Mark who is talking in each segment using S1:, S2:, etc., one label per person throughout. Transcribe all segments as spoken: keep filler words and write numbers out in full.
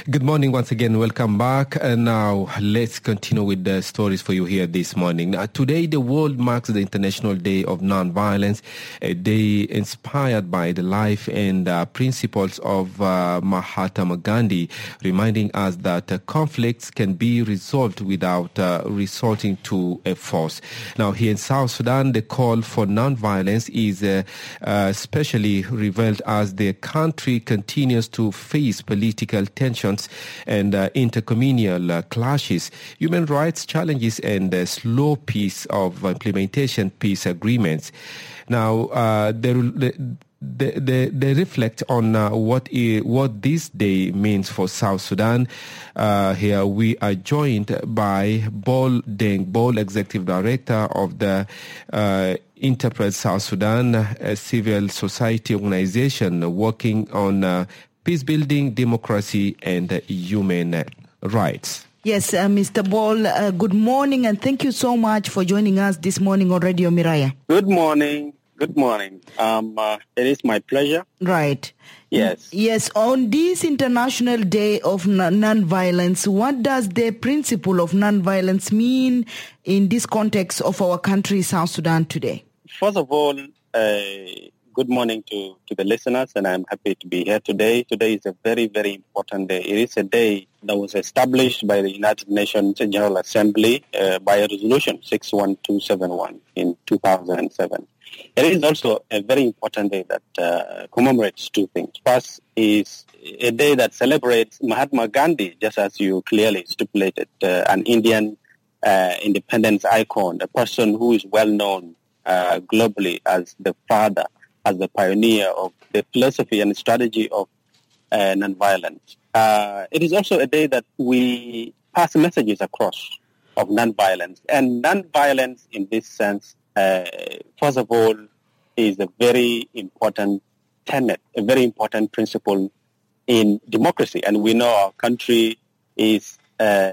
S1: Good morning once again. Welcome back. And now let's continue with the stories for you here this morning. Now, today, the world marks the International Day of Nonviolence, a day inspired by the life and uh, principles of uh, Mahatma Gandhi, reminding us that uh, conflicts can be resolved without uh, resorting to a force. Now, here in South Sudan, the call for nonviolence is uh, uh, especially revealed as the country continues to face political tensions and uh, intercommunal uh, clashes, human rights challenges, and the slow pace of implementation peace agreements. Now, uh, they, they, they, they reflect on uh, what, is, what this day means for South Sudan. Uh, here we are joined by Bol Deng Bol, Executive Director of the uh, Interpret South Sudan, a civil society organization working on uh, peace building, democracy, and uh, human rights.
S2: Yes, uh, Mister Bol, uh, good morning, and thank you so much for joining us this morning on Radio Miraya.
S3: Good morning. Good morning. Um, uh, it is my pleasure.
S2: Right.
S3: Yes.
S2: Yes, on this International Day of Nonviolence, what does the principle of nonviolence mean in this context of our country, South Sudan, today?
S3: First of all, uh, good morning to, to the listeners, and I'm happy to be here today. Today is a very, very important day. It is a day that was established by the United Nations General Assembly uh, by a resolution six one two seven one in two thousand seven. It is also a very important day that uh, commemorates two things. First is a day that celebrates Mahatma Gandhi, just as you clearly stipulated, uh, an Indian uh, independence icon, a person who is well known uh, globally as the father, as the pioneer of the philosophy and strategy of uh, nonviolence. Uh, it is also a day that we pass messages across of nonviolence. And nonviolence in this sense, uh, first of all, is a very important tenet, a very important principle in democracy. And we know our country is uh,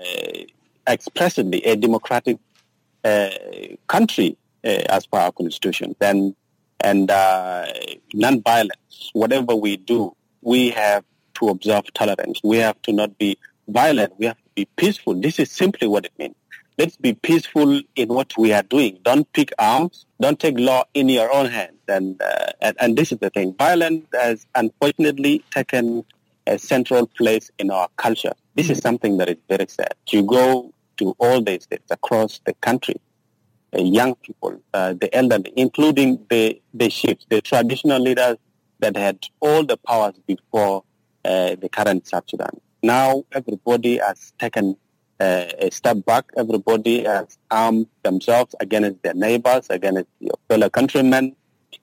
S3: expressly a democratic uh, country uh, as per our constitution. Then And uh, non-violence, whatever we do, we have to observe tolerance. We have to not be violent. We have to be peaceful. This is simply what it means. Let's be peaceful in what we are doing. Don't pick arms. Don't take law in your own hands. And, uh, and, and this is the thing. Violence has unfortunately taken a central place in our culture. This is something that is very sad. You go to all the states across the country, Uh, young people, uh, the elderly, including the, the chiefs, the traditional leaders that had all the powers before uh, the current South Sudan. Now everybody has taken uh, a step back. Everybody has armed themselves against their neighbors, against your fellow countrymen.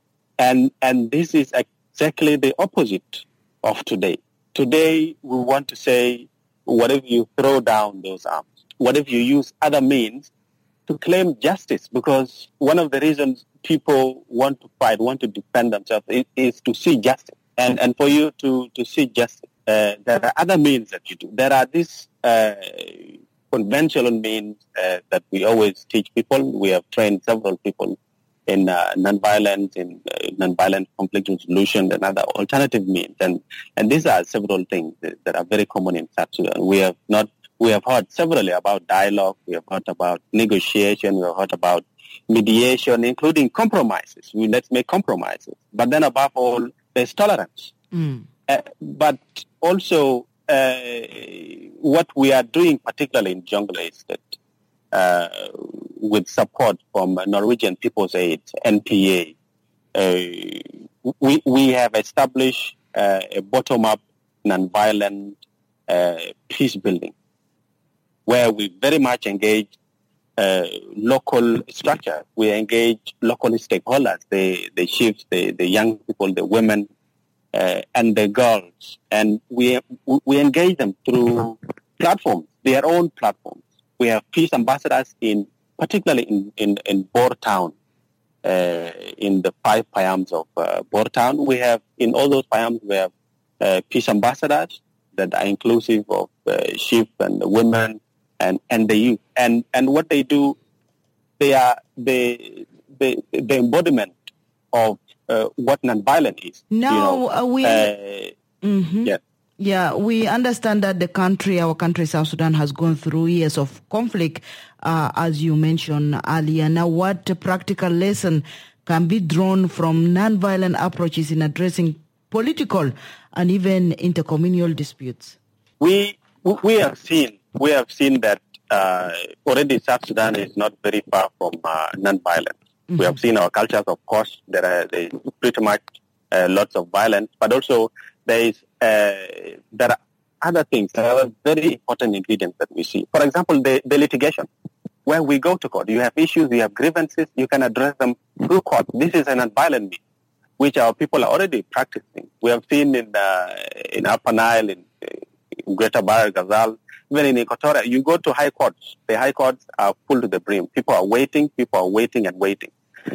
S3: And, and this is exactly the opposite of today. Today we want to say, what if you throw down those arms? What if you use other means to claim justice? Because one of the reasons people want to fight, want to defend themselves is, is to see justice. And and for you to, to see justice, uh, there are other means that you do. There are these uh, conventional means uh, that we always teach people. We have trained several people in uh, nonviolence, in uh, nonviolent conflict resolution, and other alternative means. And and these are several things that, that are very common in South Sudan. We have not We have heard severally about dialogue, we have heard about negotiation, we have heard about mediation, including compromises. We, let's make compromises. But then above all, there's tolerance. Mm. Uh, but also, uh, what we are doing, particularly in Jonglei, is that uh, with support from Norwegian People's Aid, N P A, uh, we, we have established uh, a bottom-up, nonviolent uh, peace building, where we very much engage uh, local structure. We engage local stakeholders, the, the chiefs, the, the young people, the women, uh, and the girls. And we we engage them through platforms, their own platforms. We have peace ambassadors, in particularly in, in, in Bor Town, uh, in the five payams of uh, Bor Town. We have, in all those payams, we have uh, peace ambassadors that are inclusive of uh, chiefs and the women, and, and the youth. And and what they do, they are the the, the embodiment of uh, what nonviolent is.
S2: Now,
S3: you know,
S2: uh, we...
S3: Uh,
S2: mm-hmm.
S3: yeah.
S2: Yeah, we understand that the country, our country, South Sudan, has gone through years of conflict, uh, as you mentioned earlier. Now, what practical lesson can be drawn from nonviolent approaches in addressing political and even intercommunal disputes?
S3: We we have seen we have seen that uh, already South Sudan is not very far from uh, nonviolence. Mm-hmm. We have seen our cultures, of course. There are there is pretty much uh, lots of violence, but also there is uh, there are other things. There are very important ingredients that we see. For example, the, the litigation. When we go to court, you have issues, you have grievances, you can address them through court. This is an nonviolent means, which our people are already practicing. We have seen in uh, in Upper Nile, in, in Greater Bahr el Ghazal, even in Equatoria. You go to high courts. The high courts are full to the brim. People are waiting. People are waiting and waiting.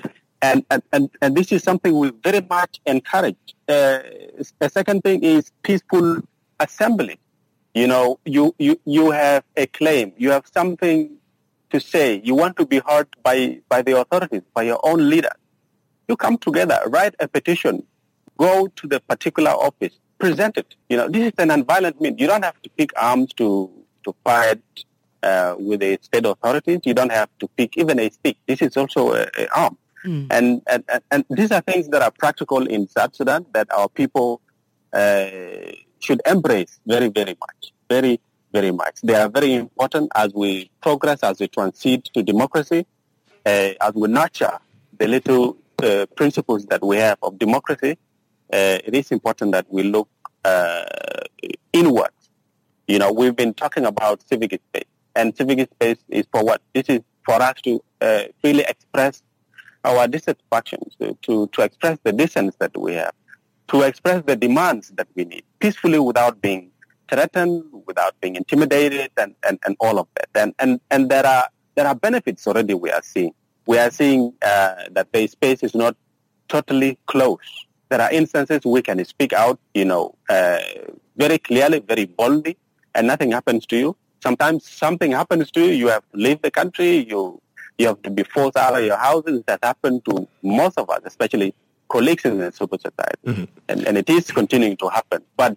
S3: And and, and, and this is something we very much encourage. Uh, the second thing is peaceful assembly. You know, you, you, you have a claim. You have something to say. You want to be heard by, by the authorities, by your own leader. You come together, write a petition, go to the particular office, present it. You know, this is an nonviolent means. You don't have to pick arms to, to fight uh, with the state authorities. You don't have to pick even a stick. This is also an arm. Mm. And, and, and these are things that are practical in South Sudan that our people uh, should embrace very, very much, very, very much. They are very important as we progress, as we transit to democracy, uh, as we nurture the little uh, principles that we have of democracy. Uh, it is important that we look uh, inwards. You know, we've been talking about civic space, and civic space is for what? This is for us to uh, really express our dissatisfactions, to, to, to express the dissents that we have, to express the demands that we need, peacefully without being threatened, without being intimidated, and, and, and all of that. And, and, and there are there are benefits already we are seeing. We are seeing uh, that the space is not totally closed. There are instances we can speak out, you know, uh, very clearly, very boldly, and nothing happens to you. Sometimes something happens to you, you have to leave the country, you you have to be forced out of your houses. That happened to most of us, especially colleagues in the civil society. Mm-hmm. And, and it is continuing to happen. But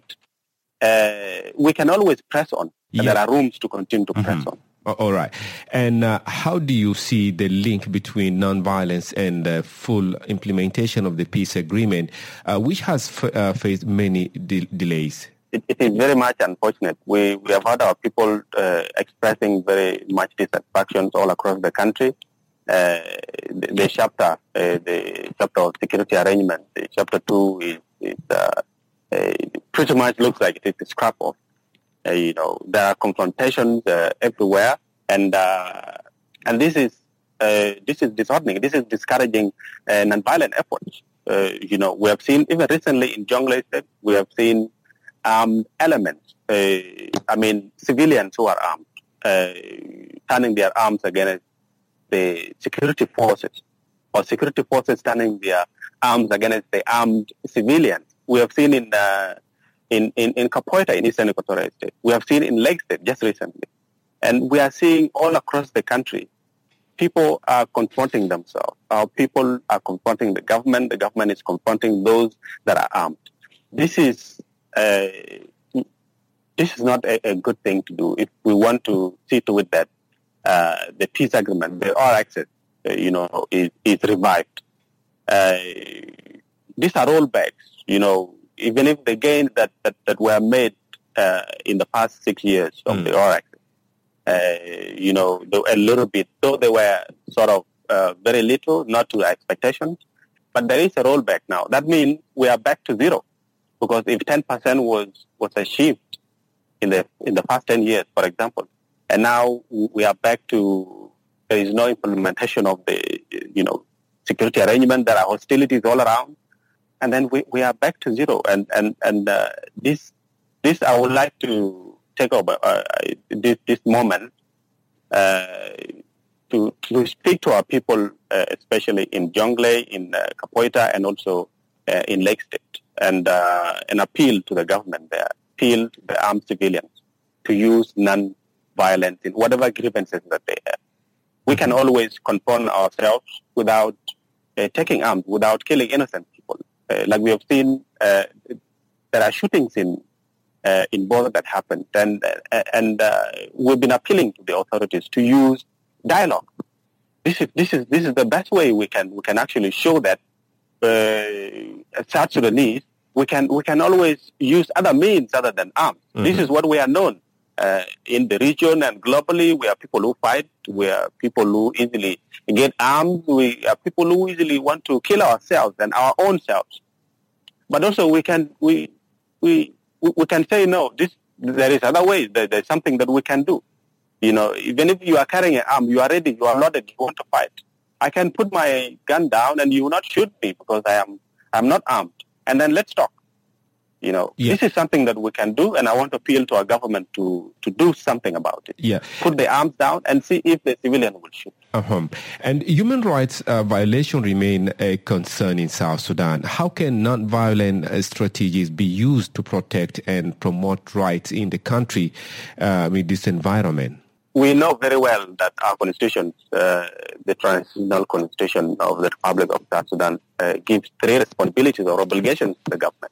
S3: uh, we can always press on. Yeah. And there are rooms to continue to mm-hmm. press on.
S1: All right. And uh, how do you see the link between nonviolence and uh, full implementation of the peace agreement, uh, which has f- uh, faced many de- delays?
S3: It, it is very much unfortunate. We we have had our people uh, expressing very much dissatisfactions all across the country. Uh, the, the chapter, uh, the chapter of security arrangement, the chapter two is, is uh, uh, pretty much looks like it is a scrap off. Uh, you know, there are confrontations uh, everywhere, and uh, and this is uh, this is disheartening. This is discouraging uh, nonviolent efforts. Uh, you know, we have seen even recently in Jonglei State, we have seen armed elements. Uh, I mean, civilians who are armed, uh, turning their arms against the security forces, or security forces turning their arms against the armed civilians. We have seen in uh, in, in, in Capoeira in Eastern Equatorial State. We have seen in Lake State just recently. And we are seeing all across the country, people are confronting themselves. Our people are confronting the government. The government is confronting those that are armed. This is uh, this is not a, a good thing to do if we want to see to it that uh, the peace agreement, the all access, uh, you know, is, is revived. Uh, these are rollbacks, you know, even if the gains that, that, that were made uh, in the past six years of mm. the all access, uh, you know, a little bit, though they were sort of uh, very little, not to expectations, but there is a rollback now. That means we are back to zero. Because if ten percent was, was achieved in the in the past ten years, for example, and now we are back to, there is no implementation of the, you know, security arrangement, there are hostilities all around, and then we, we are back to zero. And, and, and uh, this, this I would like to take over uh, this, this moment uh, to, to speak to our people, uh, especially in Jonglei, in uh, Capoeira, and also uh, in Lake State. And uh, an appeal to the government there, appeal to the armed civilians to use non-violence in whatever grievances that they have. We can always confront ourselves without uh, taking arms, without killing innocent people. Uh, like we have seen, uh, there are shootings in uh, in both that happened. And, uh, and uh, we've been appealing to the authorities to use dialogue. This is, this is, this is the best way we can, we can actually show that uh, South Sudanese, we can, we can always use other means other than arms. Mm-hmm. This is what we are known. Uh, in the region and globally, we are people who fight. We are people who easily get armed. We are people who easily want to kill ourselves and our own selves. But also, we can we we we can say no. This there is other ways. There, there's something that we can do. You know, even if you are carrying an arm, you are ready. You are loaded. You want to fight. I can put my gun down and you will not shoot me because I am I'm not armed. And then let's talk. You know, yeah. This is something that we can do, and I want to appeal to our government to, to do something about it.
S1: Yeah.
S3: Put the arms down and see if the civilian will shoot.
S1: Uh-huh. And human rights uh, violation remain a concern in South Sudan. How can non-violent uh, strategies be used to protect and promote rights in the country uh, in this environment?
S3: We know very well that our constitution, uh, the transitional constitution of the Republic of South Sudan, uh, gives three responsibilities or obligations to the government.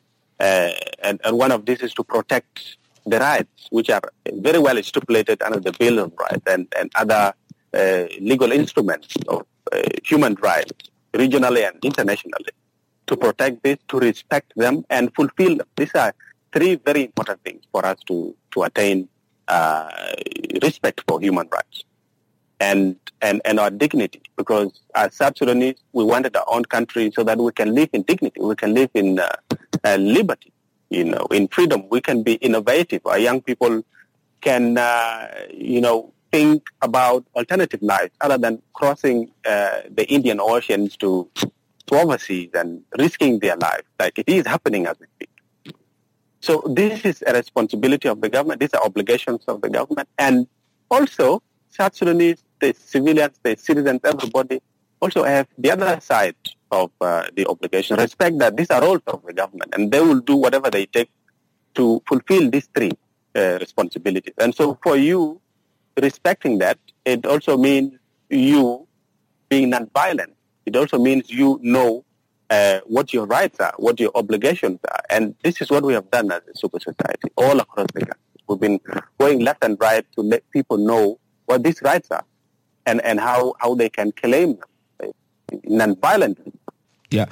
S3: Uh, and, and one of these is to protect the rights, which are very well stipulated under the Bill of Rights and, and other uh, legal instruments of uh, human rights, regionally and internationally, to protect this, to respect them, and fulfill them. These are three very important things for us to, to attain uh, respect for human rights and, and, and our dignity, because as South Sudanese, we wanted our own country so that we can live in dignity, we can live in uh, uh, liberty, you know, in freedom. We can be innovative. Our young people can, uh, you know, think about alternative lives other than crossing uh, the Indian Oceans to, to overseas and risking their lives, like it is happening as we speak. So this is a responsibility of the government. These are obligations of the government. And also, South Sudanese, the civilians, the citizens, everybody also have the other side of uh, the obligation. Respect that these are roles of the government, and they will do whatever they take to fulfill these three uh, responsibilities. And so for you, respecting that, it also means you being non-violent. It also means you know uh, what your rights are, what your obligations are. And this is what we have done as a super society all across the country. We've been going left and right to let people know what these rights are and, and how, how they can claim them non-violently.
S1: Yeah.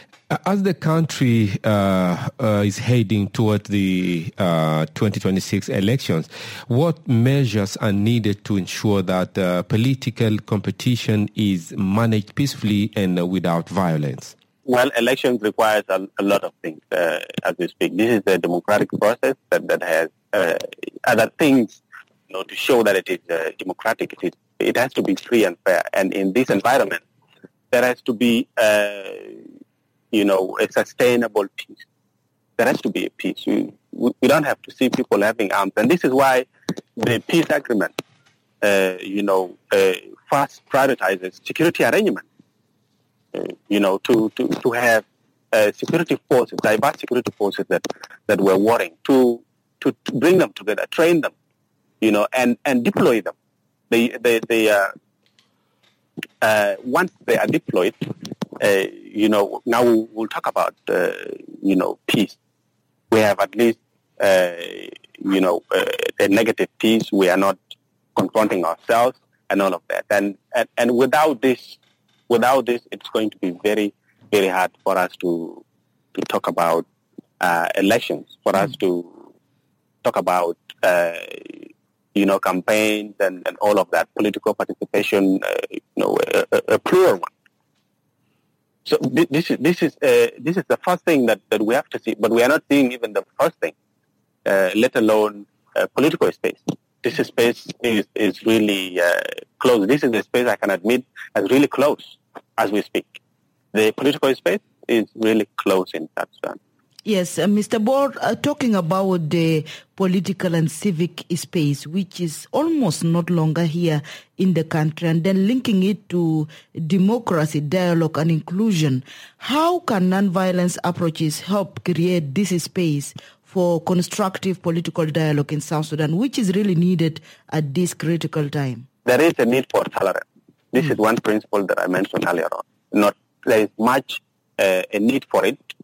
S1: As the country uh, uh, is heading toward the uh, twenty twenty-six elections, what measures are needed to ensure that uh, political competition is managed peacefully and uh, without violence?
S3: Well, elections requires a, a lot of things uh, as we speak. This is a democratic process that, that has uh, other things, you know, to show that it is uh, democratic. It, is, it has to be free and fair. And in this environment, there has to be uh, you know, a sustainable peace. There has to be a peace. We, we don't have to see people having arms. And this is why the peace agreement, uh, you know, uh, first prioritizes security arrangement, uh, you know, to, to, to have uh, security forces, diverse security forces that, that we're warring, to, to, to bring them together, train them, you know, and, and deploy them. They, they, they, uh, uh, once they are deployed, Uh, you know, now we'll, we'll talk about, uh, you know, peace. We have at least, uh, you know, uh, a negative peace. We are not confronting ourselves and all of that. And, and, and without this, without this, it's going to be very, very hard for us to, to talk about uh, elections, for us to talk about, uh, you know, campaigns and, and all of that, political participation, uh, you know, a, a, a plural one. So this is this is uh, this is the first thing that, that we have to see, but we are not seeing even the first thing, uh, let alone uh, political space. This is space is is really uh, close. This is the space I can admit is really close as we speak. The political space is really close in South Sudan.
S2: Yes, uh, Mister Bor, uh, talking about the political and civic space, which is almost not longer here in the country, and then linking it to democracy, dialogue, and inclusion, how can nonviolence approaches help create this space for constructive political dialogue in South Sudan, which is really needed at this critical time?
S3: There is a need for tolerance. This mm. is one principle that I mentioned earlier on. Not there is much uh, a need for it.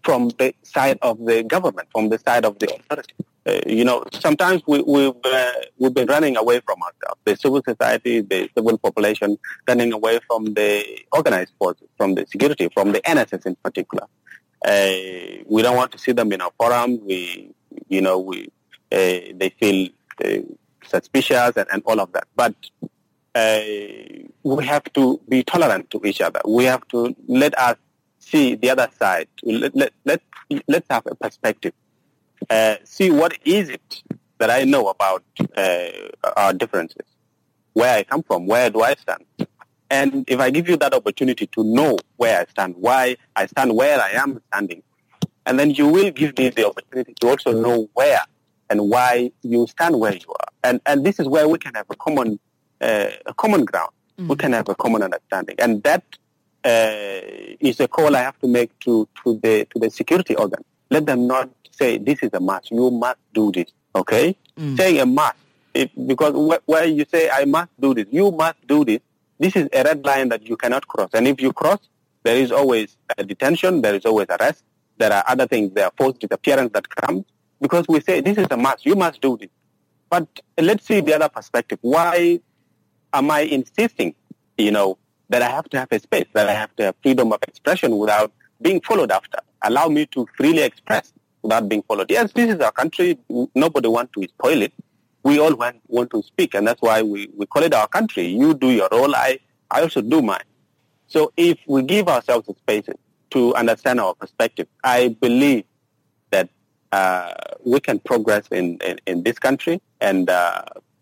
S3: from the side of the government, from the side of the authority. Uh, you know, sometimes we, we've, uh, we've been running away from ourselves, the civil society, the civil population, running away from the organized forces, from the security, from the N S S in particular. Uh, we don't want to see them in our forum. We, you know, we uh, they feel uh, suspicious and, and all of that. But uh, we have to be tolerant to each other. We have to let us see the other side. Let, let, let, let's have a perspective. Uh, see what is it that I know about uh, our differences, where I come from, where do I stand. And if I give you that opportunity to know where I stand, why I stand where I am standing, and then you will give me the opportunity to also know where and why you stand where you are. And and this is where we can have a common uh, a common ground. Mm-hmm. We can have a common understanding. And that uh, is a call I have to make to, to the to the security organ. Let them not say, this is a must, you must do this, okay? Mm. Saying a must, if, because wh- where you say, I must do this, you must do this, this is a red line that you cannot cross. And if you cross, there is always a detention, there is always arrest, there are other things, there are forced disappearance that comes, because we say, this is a must, you must do this. But let's see the other perspective. Why am I insisting, you know, that I have to have a space, that I have to have freedom of expression without being followed after? Allow me to freely express without being followed. Yes, this is our country. Nobody wants to spoil it. We all want, want to speak, and that's why we, we call it our country. You do your role, I, I also do mine. So if we give ourselves a space to understand our perspective, I believe that uh, we can progress in, in, in this country and uh,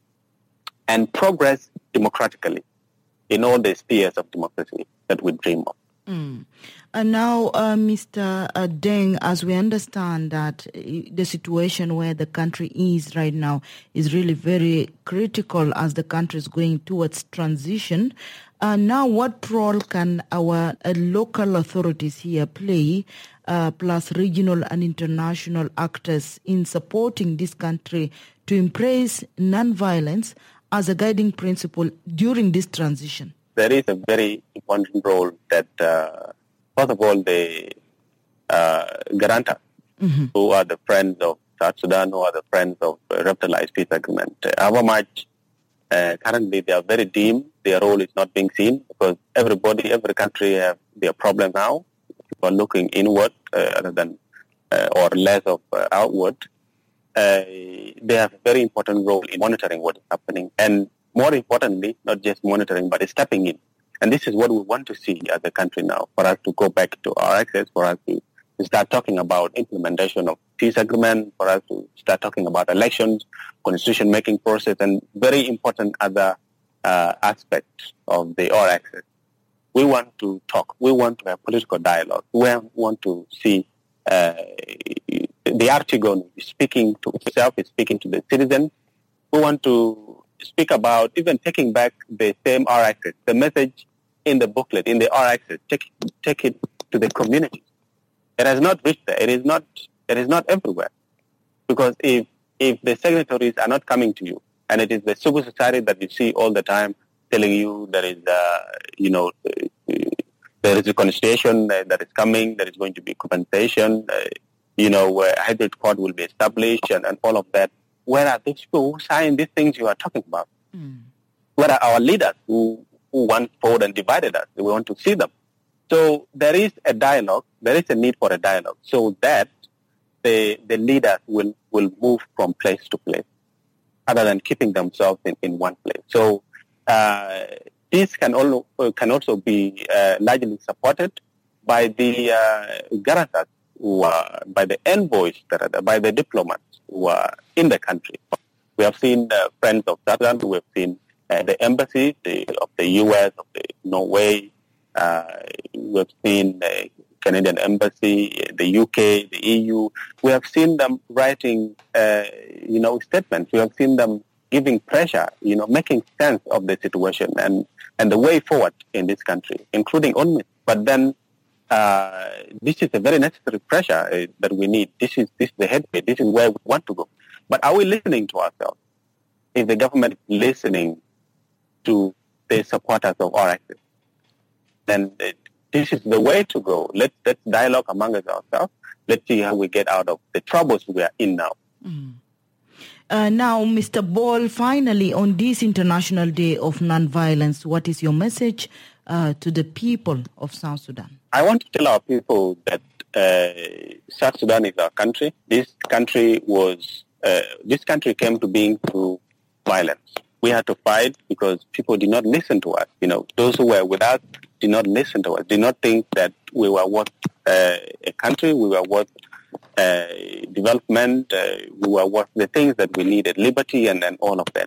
S3: and progress democratically in all the spheres of democracy that we dream of.
S2: Mm. And now, uh, Mister Uh, Deng, as we understand that the situation where the country is right now is really very critical as the country is going towards transition, uh, now what role can our uh, local authorities here play, uh, plus regional and international actors in supporting this country to embrace nonviolence as a guiding principle during this transition?
S3: There is a very important role that, uh, first of all, the uh, guarantors, mm-hmm. who are the friends of South Sudan, who are the friends of uh, revitalized peace agreement. Uh, however much uh, currently they are very dim, their role is not being seen because everybody, every country have their problem now. People are looking inward uh, rather than uh, or less of uh, outward. Uh, they have a very important role in monitoring what is happening and more importantly, not just monitoring, but stepping in. And this is what we want to see as a country now, for us to go back to our access, for us to start talking about implementation of peace agreement, for us to start talking about elections, constitution-making process, and very important other uh, aspects of the our access. We want to talk. We want to have political dialogue. We want to see uh, the Artigon speaking to itself, is speaking to the citizens. We want to speak about even taking back the same R access, the message in the booklet, in the R access, take, take it to the community. It has not reached there. It is not, it is not everywhere. Because if, if the signatories are not coming to you, and it is the civil society that you see all the time telling you there is, uh, you know, uh, there is a constitution uh, that is coming, there is going to be compensation, uh, you know, a hybrid court will be established and, and all of that. Where are these people who sign these things you are talking about? Mm. Where are our leaders who, who once fought and divided us? We want to see them. So there is a dialogue. There is a need for a dialogue so that the the leaders will, will move from place to place other than keeping themselves in, in one place. So uh, this can, all, can also be uh, largely supported by the uh, guarantors, who are, by the envoys, that are, by the diplomats who are in the country. We have seen uh, friends of Sudan, we have seen uh, the embassy the, of the U S, of the Norway, uh, we have seen the Canadian embassy, the U K, the E U. We have seen them writing, uh, you know, statements. We have seen them giving pressure, you know, making sense of the situation and, and the way forward in this country, including on me. But then Uh, this is a very necessary pressure uh, that we need. This is this is the headway. This is where we want to go. But are we listening to ourselves? Is the government listening to the supporters of our access? Then uh, this is the way to go. Let's, let's dialogue among us ourselves. Let's see how we get out of the troubles we are in now.
S2: Mm. Uh, now, Mister Ball, finally, on this International Day of Nonviolence, what is your message uh, to the people of South Sudan?
S3: I want to tell our people that uh, South Sudan is our country. This country was, uh, this country came to being through violence. We had to fight because people did not listen to us. You know, those who were with us did not listen to us, did not think that we were worth uh, a country, we were worth uh, development, uh, we were worth the things that we needed, liberty and, and all of that.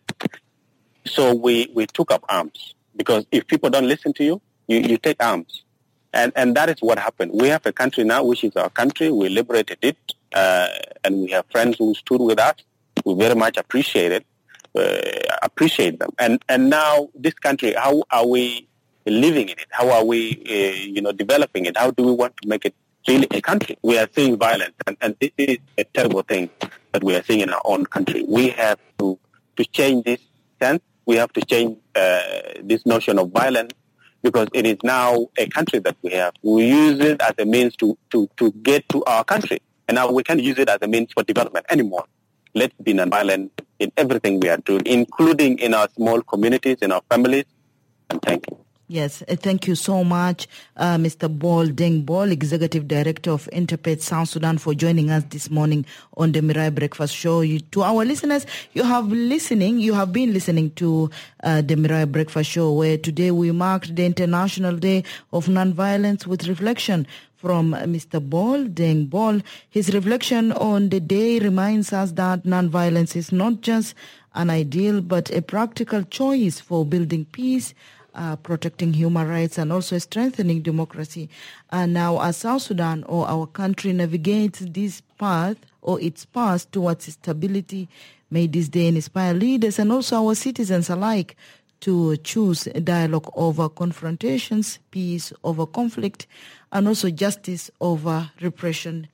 S3: So we, we took up arms because if people don't listen to you, you, you take arms. And, and that is what happened. We have a country now, which is our country. We liberated it, uh, and we have friends who stood with us. We very much appreciate it. Uh, appreciate them. And and now this country, how are we living in it? How are we, uh, you know, developing it? How do we want to make it really a country? We are seeing violence, and, and this is a terrible thing that we are seeing in our own country. We have to, to change this sense. We have to change uh, this notion of violence because it is now a country that we have. We use it as a means to, to, to get to our country, and now we can't use it as a means for development anymore. Let's be nonviolent in everything we are doing, including in our small communities, in our families. And thank you.
S2: Yes, uh, thank you so much, uh, Mister Ball Deng Ball, Executive Director of Interfaith South Sudan, for joining us this morning on the Mirai Breakfast Show. You, to our listeners, you have listening, you have been listening to uh, the Mirai Breakfast Show, where today we marked the International Day of Nonviolence with reflection from Mister Ball Deng Ball. His reflection on the day reminds us that nonviolence is not just an ideal, but a practical choice for building peace, uh, protecting human rights, and also strengthening democracy. And now, as South Sudan or our country navigates this path or its path towards stability, may this day inspire leaders and also our citizens alike to choose dialogue over confrontations, peace over conflict, and also justice over repression.